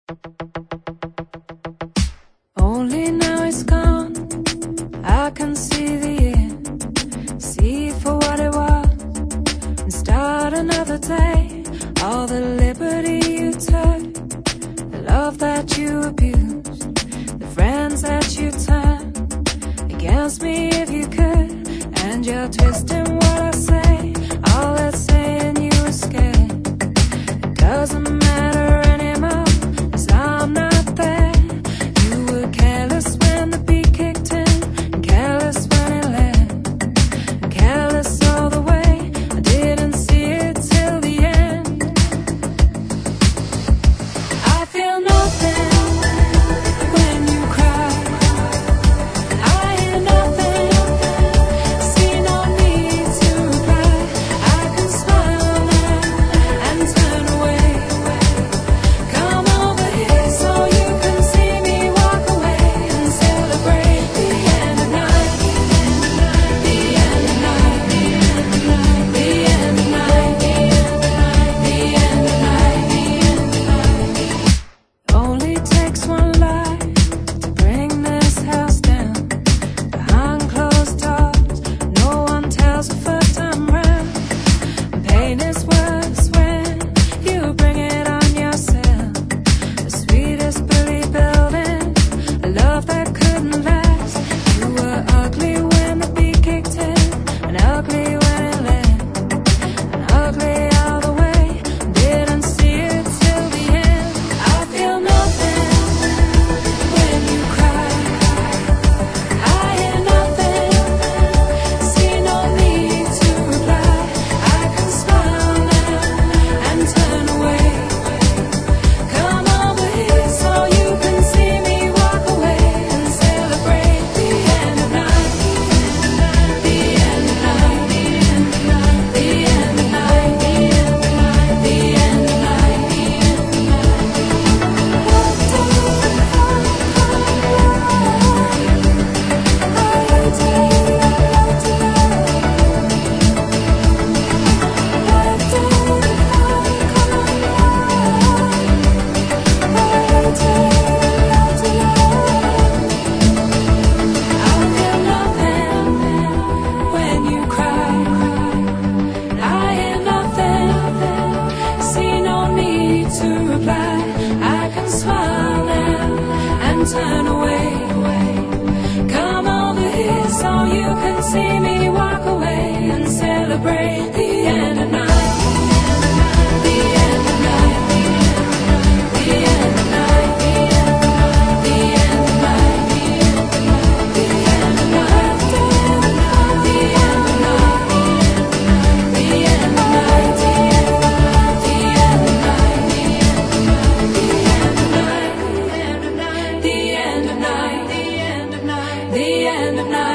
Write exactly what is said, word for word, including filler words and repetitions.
Only now it's gone, I can see the end, see it for what it was, and start another day. All the liberty you took, the love that you abused, the friends that you turned against me if you could, and you're twisting what I say, all that saying you were scared. It doesn't matter anymore, 'cause I'm not there. You were careless when the beat kicked in, and careless when it left, and careless all the way. I didn't see it till the end. I feel nothing when you cry, I hear nothing, see no need to reply. I can smile now and turn away. Come over here so you can see me walk away and celebrate the end of night, the end of night, the end of night, the end of night, the end of night, the end of night. Only takes one lie to bring this house down. Behind closed doors, no one tells the first time round. Pain is worse when you bring it on yourself. The sweetest bully building, a love that couldn't last. You were ugly when the beat kicked in, and ugly when it left, and ugly all the way. Didn't see it till the end. I feel nothing when you cry, I hear nothing, see no need to reply. I can smile now and turn away. Come over here so you can see me walk away and celebrate the end of night, the end of night, the end of night, the end of night, the end of night, the end of night, the end of I feel nothing when you cry, I hear nothing, see no need to reply. I can smile now and turn away. Come over here so you can see me walk away and celebrate the end of night, the end of night, the end of night, the end of night, the end of night, the end of night, the end of night, the end of night, the end of night, the end of night, the end of night, the end of night, the end of night, the end of night, the end of night, the end of night.